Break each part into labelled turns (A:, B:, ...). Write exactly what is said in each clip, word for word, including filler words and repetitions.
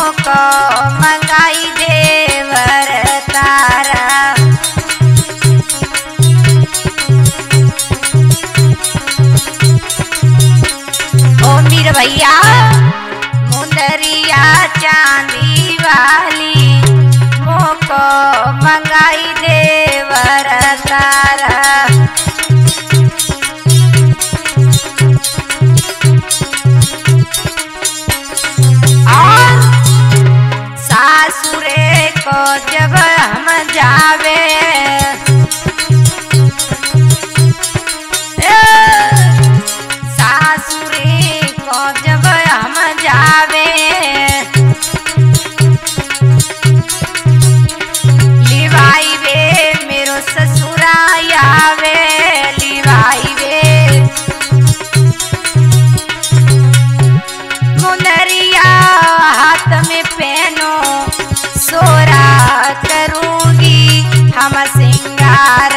A: मोको मंगाई देवर तारा। ओ मीर भैया मुंदरिया चांदी वाली मोको मंगाई देवर तारा। सासुरे को जब हम जावे सासुरे को जब हम जावे लिवाई वे मेरो ससुरा आवे लिवाई वे मुंदरिया हाथ में पहनो सोरा करूंगी हम सिंगार।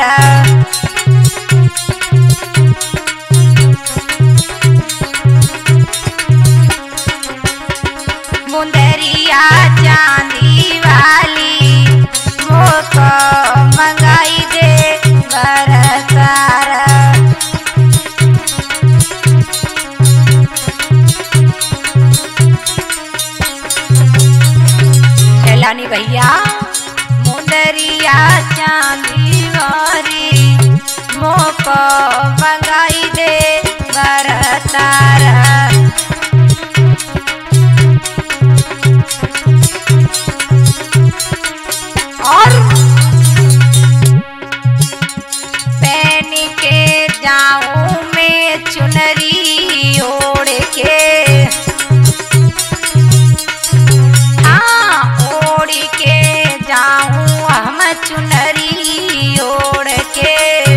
A: मुंदरिया चांदी वाली मोको मंगाई देवर तारा। लानी भैया मुंदरिया चांदी वाली मोको मंगाई देवर तारा। और पहन के जाऊं मैं चुनरी ओढ़ के जाऊं हम चुनरी ओढ़ के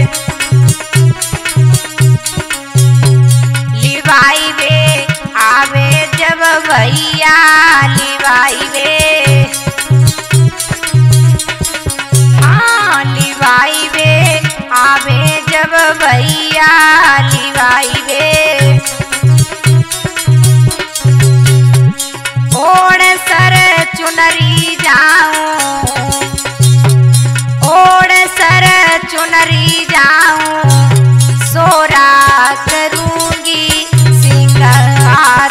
A: लिवाई वे आवे जब भैया लिवाई वे हाँ लिवाई वे आवे जब भैया लिवाई वे ओढ़ सर चुनरी जाऊं ओढ़ सर चुनरी जाऊं सोरा करूंगी सिंगार।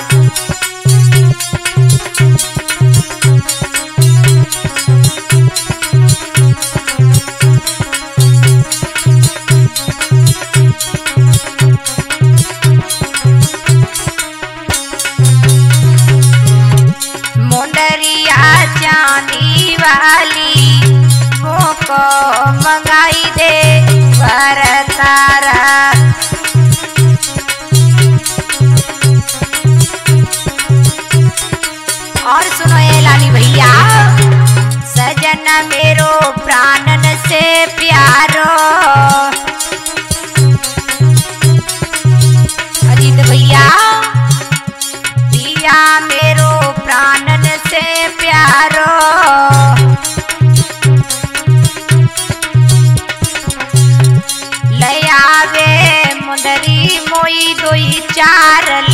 A: मुंदरिया चांदी वाली मोको मंगाई देवर तारा। और सुनो ये लाली भैया सजन मेरो प्राणन से प्यारो अजीत भैया दिया मेरो प्राणन से प्यारो। ले आवे मुंदरी मोई दोई चार